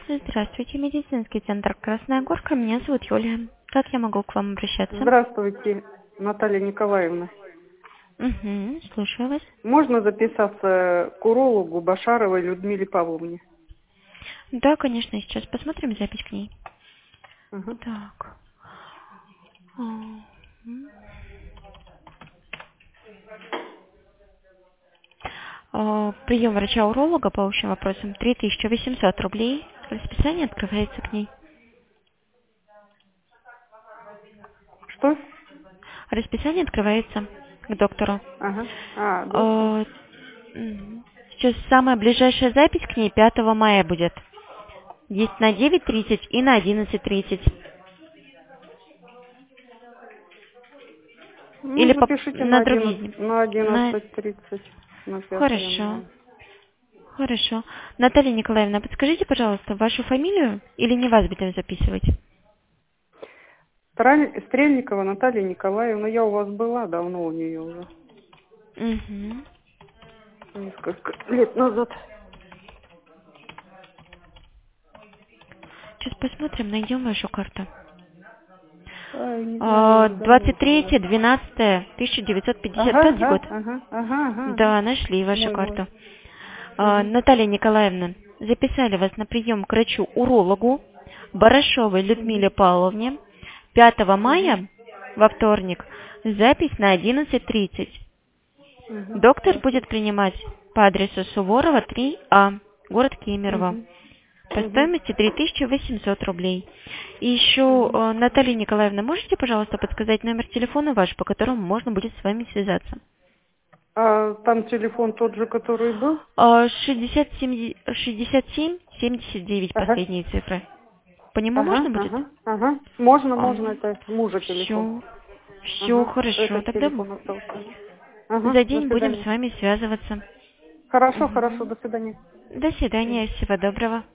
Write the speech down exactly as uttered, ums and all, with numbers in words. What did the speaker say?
Здравствуйте, медицинский центр Красная Горка. Меня зовут Юлия. Как я могу к вам обращаться? Здравствуйте, Наталья Николаевна. Угу, слушаю вас. Можно записаться к урологу Башаровой Людмиле Павловне? Да, конечно, сейчас посмотрим запись к ней. Ага. Так. Мгм. А, Прием врача-уролога по общим вопросам три тысячи восемьсот рублей. Расписание открывается к ней. Что? Расписание открывается к доктору. Ага. А, доктор. А, мгм. Сейчас самая ближайшая запись к ней пятого мая будет. Есть на девять тридцать и на одиннадцать тридцать. Или Ну, по- запишите на на другие дни. одиннадцать, на На... одиннадцать тридцать, на пятое Хорошо. мая. Хорошо. Наталья Николаевна, подскажите, пожалуйста, вашу фамилию или не вас будем записывать? Траль- Стрельникова Наталья Николаевна. Я у вас была давно у нее уже. Угу. Несколько лет назад. Сейчас посмотрим, найдем вашу карту. Ай, не знаю, А, уже давно двадцать это было. третье двенадцатое тысяча девятьсот пятьдесят Ага, пятый ага, год. ага, ага, ага, ага. Да, нашли вашу Мой, мой. карту. А, Угу. Наталья Николаевна, записали вас на прием к врачу-урологу Барашовой Угу. Людмиле Павловне пятого Угу. мая, во вторник, запись на одиннадцать тридцать. Угу. Доктор Хорошо. будет принимать по адресу Суворова три А, город Кемерово, Угу. по Угу. стоимости три тысячи восемьсот рублей. И еще, Угу. э, Наталья Николаевна, можете, пожалуйста, подсказать номер телефона ваш, по которому можно будет с вами связаться? А там телефон тот же, который был? А, шестьдесят семь, шестьдесят семь семьдесят девять Ага. последние цифры. По нему Ага, можно будет? ага, ага. Можно, А, можно, это мужа телефон. все, все Ага, хорошо. этот Тогда телефон остался. Ага, за до день будем с свидания. вами связываться. Хорошо, хорошо, Мгм. до свидания. До свидания, всего доброго.